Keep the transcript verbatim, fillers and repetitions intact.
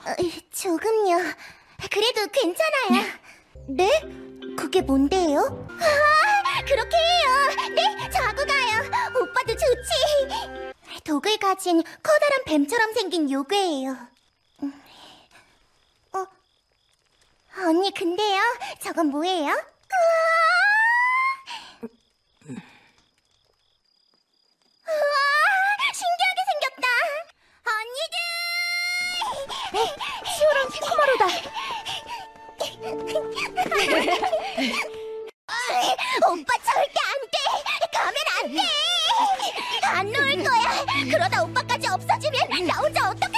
조금요. 그래도 괜찮아요. 네? 그게 뭔데요? 아, 그렇게 해요. 네, 자고 가요. 오빠도 좋지. 독을 가진 커다란 뱀처럼 생긴 요괴예요. 어? 언니, 근데요, 저건 뭐예요? 우와, 신기하게 생겼다. 언니들! 시오랑 히코마루다. 오빠 절대 안 돼. 가면 안 돼. 안 놓을 거야. 그러다 오빠까지 없어지면 나 혼자 어떡할